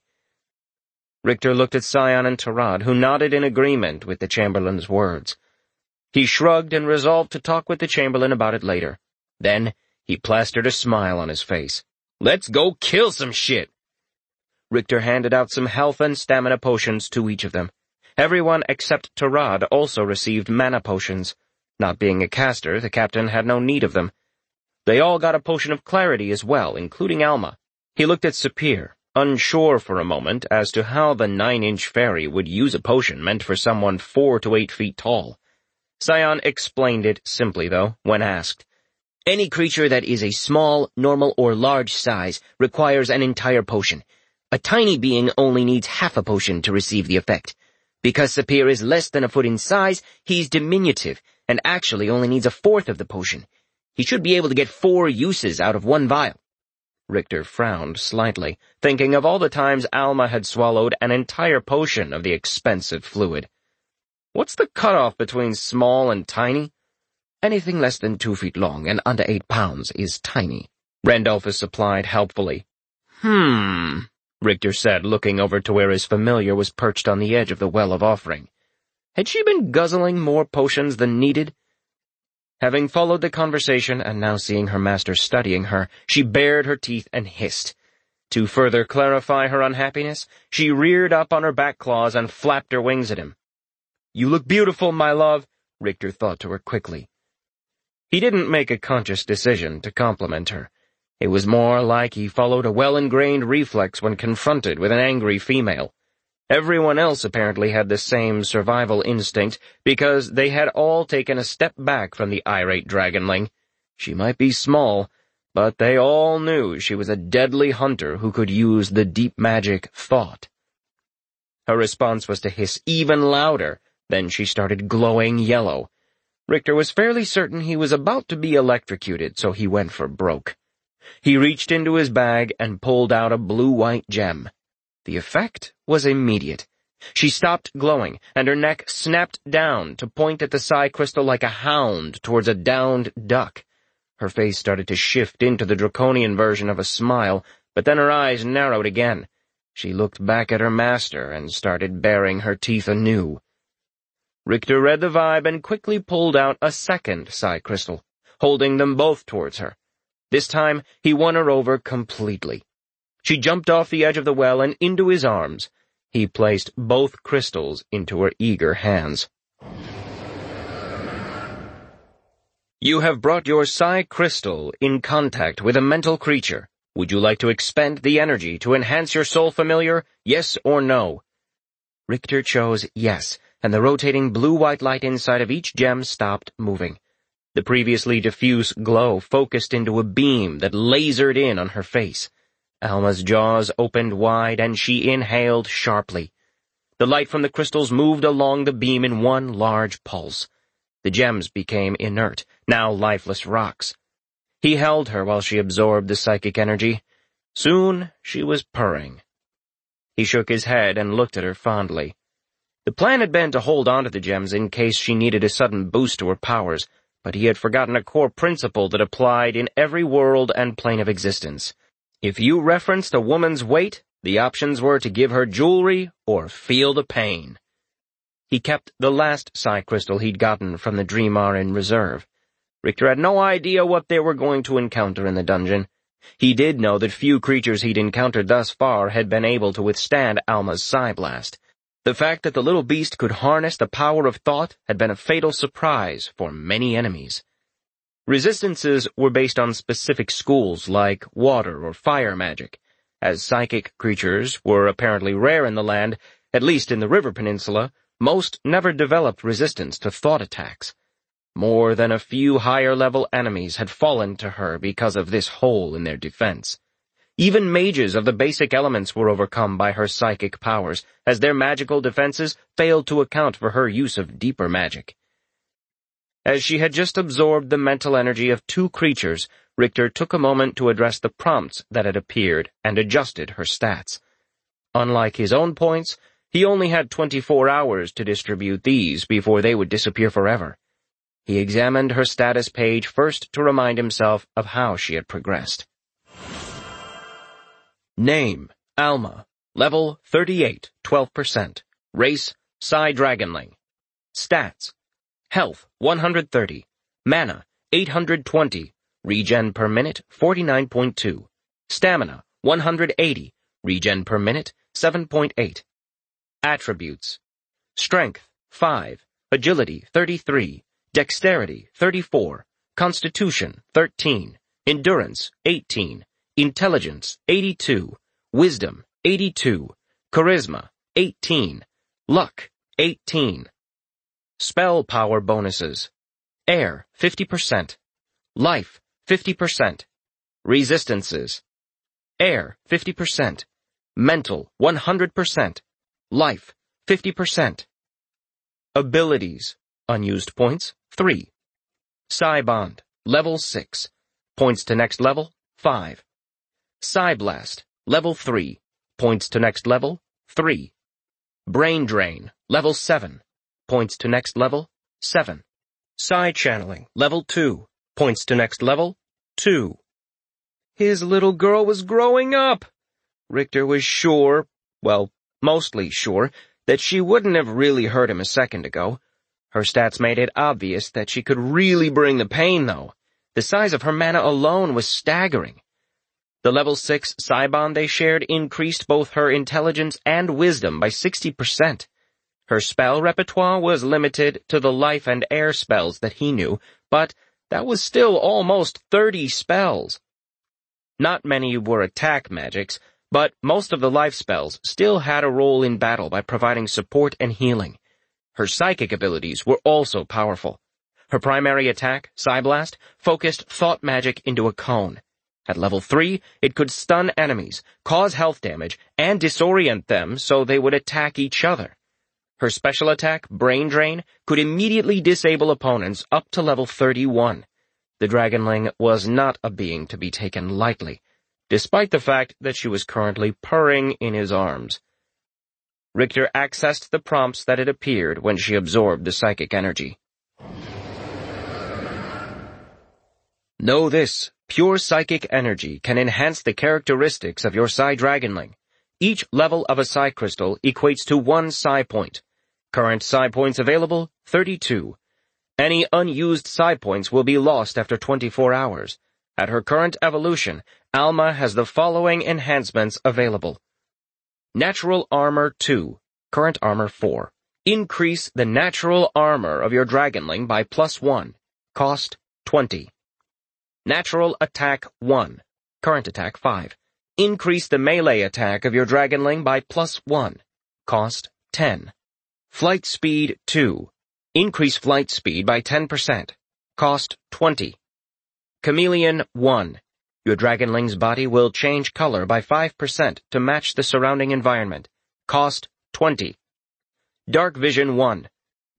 Richter looked at Scion and Tarad, who nodded in agreement with the Chamberlain's words. He shrugged and resolved to talk with the Chamberlain about it later. Then, he plastered a smile on his face. "Let's go kill some shit!" Richter handed out some health and stamina potions to each of them. Everyone except Tarad also received mana potions. Not being a caster, the captain had no need of them. They all got a potion of clarity as well, including Alma. He looked at Sapir, unsure for a moment as to how the 9-inch fairy would use a potion meant for someone 4 to 8 feet tall. Scion explained it simply, though, when asked. "Any creature that is a small, normal, or large size requires an entire potion. A tiny being only needs half a potion to receive the effect. Because Sapir is less than a foot in size, he's diminutive, and actually only needs a fourth of the potion. He should be able to get 4 uses out of 1 vial." Richter frowned slightly, thinking of all the times Alma had swallowed an entire potion of the expensive fluid. What's the cutoff between small and tiny? "Anything less than 2 feet long and under 8 pounds is tiny," Rendolphus supplied helpfully. Richter said, looking over to where his familiar was perched on the edge of the Well of Offering. Had she been guzzling more potions than needed? Having followed the conversation and now seeing her master studying her, she bared her teeth and hissed. To further clarify her unhappiness, she reared up on her back claws and flapped her wings at him. "You look beautiful, my love," Richter thought to her quickly. He didn't make a conscious decision to compliment her. It was more like he followed a well-ingrained reflex when confronted with an angry female. Everyone else apparently had the same survival instinct because they had all taken a step back from the irate dragonling. She might be small, but they all knew she was a deadly hunter who could use the deep magic thought. Her response was to hiss even louder, then she started glowing yellow. Richter was fairly certain he was about to be electrocuted, so he went for broke. He reached into his bag and pulled out a blue-white gem. The effect was immediate. She stopped glowing, and her neck snapped down to point at the psi crystal like a hound towards a downed duck. Her face started to shift into the draconian version of a smile, but then her eyes narrowed again. She looked back at her master and started baring her teeth anew. Richter read the vibe and quickly pulled out a second psi crystal, holding them both towards her. This time, he won her over completely. She jumped off the edge of the well and into his arms. He placed both crystals into her eager hands. You have brought your psi crystal in contact with a mental creature. Would you like to expend the energy to enhance your soul familiar, yes or no? Richter chose yes, and the rotating blue-white light inside of each gem stopped moving. The previously diffuse glow focused into a beam that lasered in on her face. Alma's jaws opened wide and she inhaled sharply. The light from the crystals moved along the beam in one large pulse. The gems became inert, now lifeless rocks. He held her while she absorbed the psychic energy. Soon she was purring. He shook his head and looked at her fondly. The plan had been to hold on to the gems in case she needed a sudden boost to her powers, but he had forgotten a core principle that applied in every world and plane of existence. If you referenced a woman's weight, the options were to give her jewelry or feel the pain. He kept the last psi crystal he'd gotten from the Dreamar in reserve. Richter had no idea what they were going to encounter in the dungeon. He did know that few creatures he'd encountered thus far had been able to withstand Alma's psi blast. The fact that the little beast could harness the power of thought had been a fatal surprise for many enemies. Resistances were based on specific schools like water or fire magic. As psychic creatures were apparently rare in the land, at least in the River Peninsula, most never developed resistance to thought attacks. More than a few higher-level enemies had fallen to her because of this hole in their defense. Even mages of the basic elements were overcome by her psychic powers, as their magical defenses failed to account for her use of deeper magic. As she had just absorbed the mental energy of two creatures, Richter took a moment to address the prompts that had appeared and adjusted her stats. Unlike his own points, he only had 24 hours to distribute these before they would disappear forever. He examined her status page first to remind himself of how she had progressed. Name, Alma. Level 38, 12%. Race, Psi Dragonling. Stats. Health, 130. Mana, 820. Regen per minute, 49.2. Stamina, 180. Regen per minute, 7.8. Attributes. Strength, 5. Agility, 33. Dexterity, 34. Constitution, 13. Endurance, 18. Intelligence, 82. Wisdom, 82. Charisma, 18. Luck, 18. Spell power bonuses. Air, 50%. Life, 50%. Resistances. Air, 50%. Mental, 100%. Life, 50%. Abilities. Unused points, 3. Psi Bond, level 6. Points to next level, 5. Psi Blast, level 3. Points to next level, 3. Brain Drain, level 7. Points to next level, 7. Psi Channeling, level 2. Points to next level, 2. His little girl was growing up! Richter was sure, well, mostly sure, that she wouldn't have really hurt him a second ago. Her stats made it obvious that she could really bring the pain, though. The size of her mana alone was staggering. The level 6 Psi Bond they shared increased both her intelligence and wisdom by 60%. Her spell repertoire was limited to the life and air spells that he knew, but that was still almost 30 spells. Not many were attack magics, but most of the life spells still had a role in battle by providing support and healing. Her psychic abilities were also powerful. Her primary attack, Psi Blast, focused thought magic into a cone. At level 3, it could stun enemies, cause health damage, and disorient them so they would attack each other. Her special attack, Brain Drain, could immediately disable opponents up to level 31. The Dragonling was not a being to be taken lightly, despite the fact that she was currently purring in his arms. Richter accessed the prompts that had appeared when she absorbed the psychic energy. Know this, pure psychic energy can enhance the characteristics of your Psi Dragonling. Each level of a Psi crystal equates to 1 Psi point. Current Psi points available, 32. Any unused Psi points will be lost after 24 hours. At her current evolution, Alma has the following enhancements available. Natural Armor 2, current Armor 4. Increase the natural armor of your Dragonling by +1, cost 20. Natural Attack 1, current attack 5. Increase the melee attack of your Dragonling by +1, cost 10. Flight Speed 2. Increase flight speed by 10%, cost 20. Chameleon 1. Your Dragonling's body will change color by 5% to match the surrounding environment, cost 20. Dark Vision 1.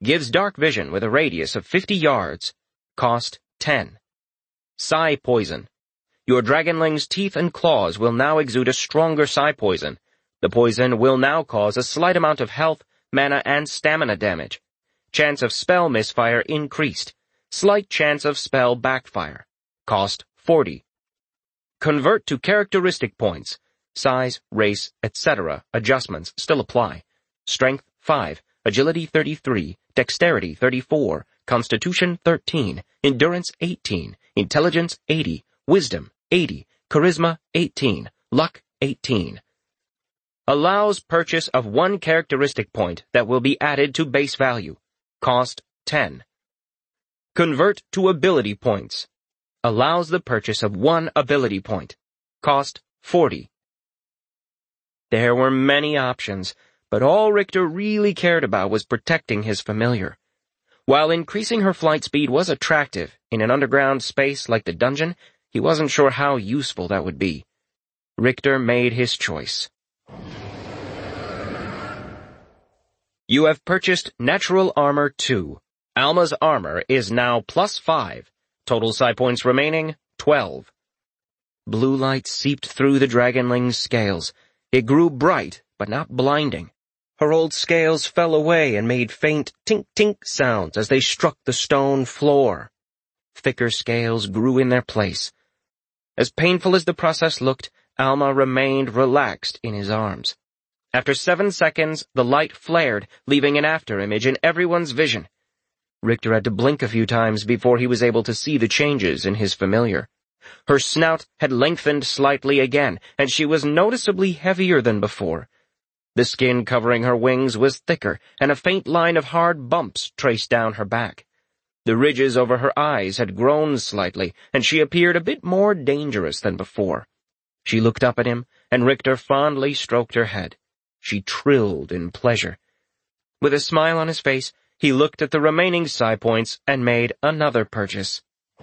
Gives dark vision with a radius of 50 yards. Cost 10. Psi Poison. Your dragonling's teeth and claws will now exude a stronger psi poison. The poison will now cause a slight amount of health, mana, and stamina damage. Chance of spell misfire increased. Slight chance of spell backfire. Cost 40. Convert to characteristic points. Size, race, etc. adjustments still apply. Strength 5, Agility 33, Dexterity 34, Constitution 13, Endurance 18, Intelligence 80, Wisdom 80, Charisma 18, Luck 18. Allows purchase of 1 characteristic point that will be added to base value. Cost 10. Convert to ability points. Allows the purchase of 1 ability point. Cost 40. There were many options, but all Richter really cared about was protecting his familiar. While increasing her flight speed was attractive, in an underground space like the dungeon, he wasn't sure how useful that would be. Richter made his choice. You have purchased Natural Armor 2. Alma's armor is now +5. Total psi points remaining, 12. Blue light seeped through the dragonling's scales. It grew bright, but not blinding. Her old scales fell away and made faint tink-tink sounds as they struck the stone floor. Thicker scales grew in their place. As painful as the process looked, Alma remained relaxed in his arms. After 7 seconds, the light flared, leaving an afterimage in everyone's vision. Richter had to blink a few times before he was able to see the changes in his familiar. Her snout had lengthened slightly again, and she was noticeably heavier than before. The skin covering her wings was thicker, and a faint line of hard bumps traced down her back. The ridges over her eyes had grown slightly, and she appeared a bit more dangerous than before. She looked up at him, and Richter fondly stroked her head. She trilled in pleasure. With a smile on his face, he looked at the remaining psi points and made another purchase.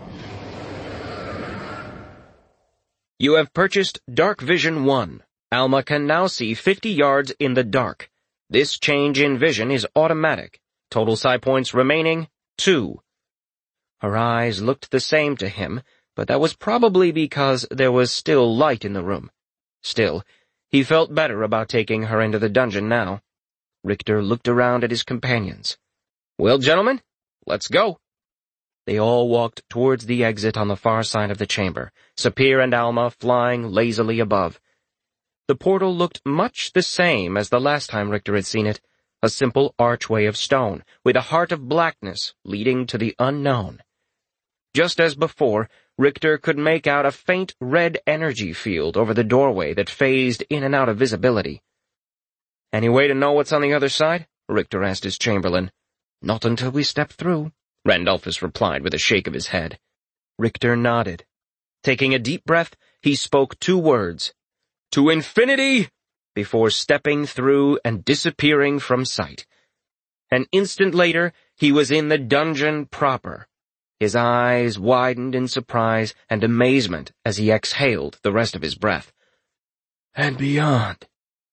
You have purchased Dark Vision 1. Alma can now see 50 yards in the dark. This change in vision is automatic. Total psi points remaining, 2. Her eyes looked the same to him, but that was probably because there was still light in the room. Still, he felt better about taking her into the dungeon now. Richter looked around at his companions. Well, gentlemen, let's go. They all walked towards the exit on the far side of the chamber, Sapir and Alma flying lazily above. The portal looked much the same as the last time Richter had seen it, a simple archway of stone, with a heart of blackness leading to the unknown. Just as before, Richter could make out a faint red energy field over the doorway that phased in and out of visibility. Any way to know what's on the other side? Richter asked his chamberlain. Not until we step through, Randolphus replied with a shake of his head. Richter nodded. Taking a deep breath, he spoke 2 words. To infinity! Before stepping through and disappearing from sight. An instant later, he was in the dungeon proper. His eyes widened in surprise and amazement as he exhaled the rest of his breath. And beyond.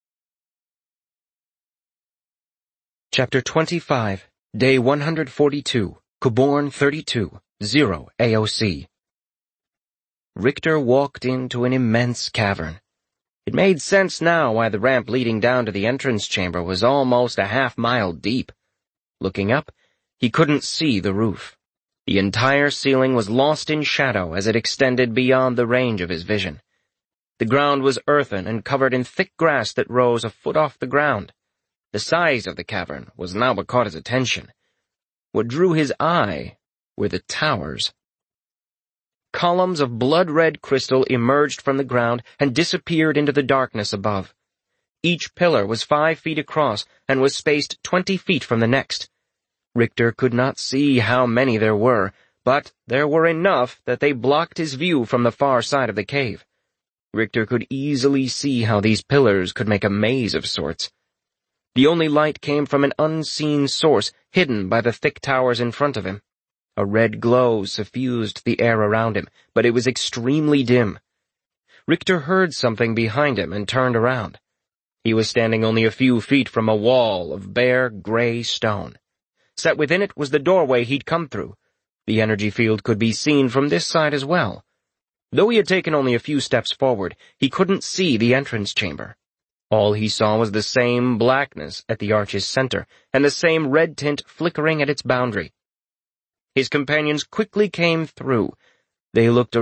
Chapter 25, Day 142, Kuborn 32, 0 AOC. Richter walked into an immense cavern. It made sense now why the ramp leading down to the entrance chamber was almost a half-mile deep. Looking up, he couldn't see the roof. The entire ceiling was lost in shadow as it extended beyond the range of his vision. The ground was earthen and covered in thick grass that rose a foot off the ground. The size of the cavern was now what caught his attention. What drew his eye were the towers. Columns of blood-red crystal emerged from the ground and disappeared into the darkness above. Each pillar was 5 feet across and was spaced 20 feet from the next. Richter could not see how many there were, but there were enough that they blocked his view from the far side of the cave. Richter could easily see how these pillars could make a maze of sorts. The only light came from an unseen source hidden by the thick towers in front of him. A red glow suffused the air around him, but it was extremely dim. Richter heard something behind him and turned around. He was standing only a few feet from a wall of bare, gray stone. Set within it was the doorway he'd come through. The energy field could be seen from this side as well. Though he had taken only a few steps forward, he couldn't see the entrance chamber. All he saw was the same blackness at the arch's center, and the same red tint flickering at its boundary. His companions quickly came through. They looked